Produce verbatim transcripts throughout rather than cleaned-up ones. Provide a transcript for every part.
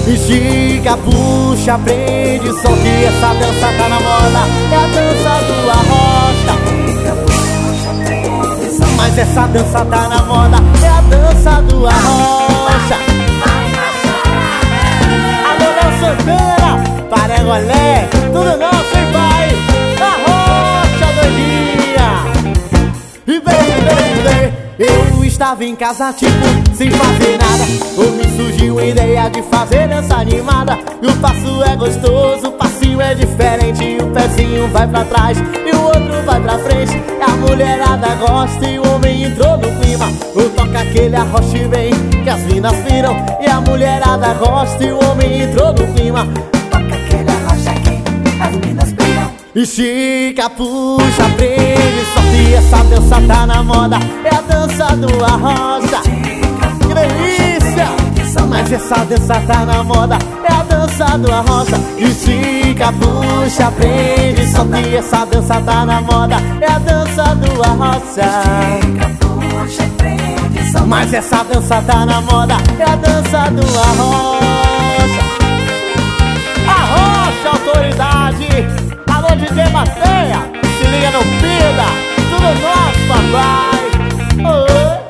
Estica, puxa, prende, só que essa dança tá na moda. É a dança do arrocha. Mas essa dança tá na moda. É a dança do arrocha. Alô, Léo Santana, Paregolé, tudo nosso, hein, pai? Arrocha, doidinha. E vem, vem, vem. Eu estava em casa, tipo, sem fazer nada. Ou me surgiu a ideia de fazer dança animada. E o passo é gostoso, o passinho é diferente. E o pezinho vai pra trás e o outro vai pra frente. E a mulherada gosta e o homem entrou no clima. Ou toca aquele arrocha e vem, que as minas viram. E a mulherada gosta e o homem entrou no clima. Toca aquele arrocha aqui, as minas viram. Estica, puxa, prende, só que essa dança tá na moda. É a dança do arrocha. Que delícia! Mas essa dança tá na moda. É a dança do arrocha. Estica, puxa, prende, só que essa dança tá na moda. É a dança do arrocha. Mas essa dança tá na moda. É a dança do arrocha. Arrocha, autoridade! Alô, D J Mateia, se liga no Pida, tudo nosso, papai. Oi.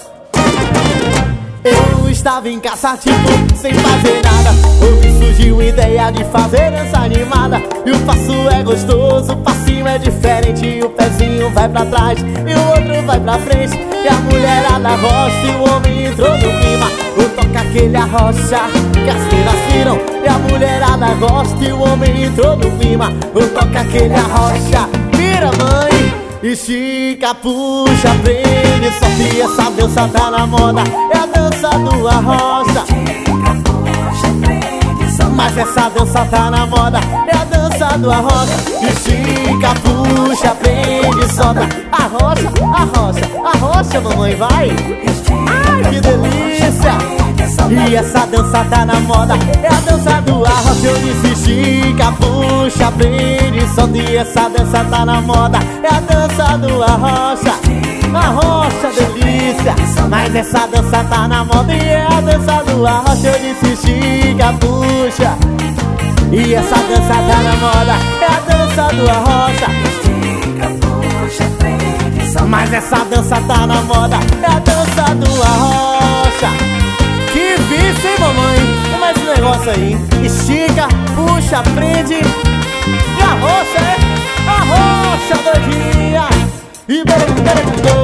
Eu estava em casa, tipo, sem fazer nada. Ou me surgiu a ideia de fazer dança animada. E o passo é gostoso, o passinho é diferente. E o pezinho vai pra trás e o outro vai pra frente. E a mulherada gosta e o homem entrou no clima. Ou toca aquele arrocha, que as minas viram. E a mulherada gosta e o homem entrou no clima. Ou toca aquele arrocha, vira, mãe. Estica, puxa, prende, só que essa dança tá na moda. É a dança do arrocha. Mas essa dança tá na moda. É a dança do arrocha. Estica, puxa, prende, solta. Arrocha, arrocha, arrocha, mamãe, vai. Ai, que delícia! E essa dança tá na moda. É a dança do arrocha. Eu disse estica, puxa, prende, solta. E essa dança tá na moda. É a dança do arrocha. Arrocha, delícia. Mas essa dança tá na moda. E é a dança do arrocha. Eu disse estica, puxa. E essa dança tá na moda. É a dança do arrocha. Mas essa dança tá na moda. É a dança do arrocha. Que vício, hein, mamãe? Como é esse negócio aí? Estica, puxa, prende. E arrocha, é? Arrocha, doidinha. E bem, bem, bem.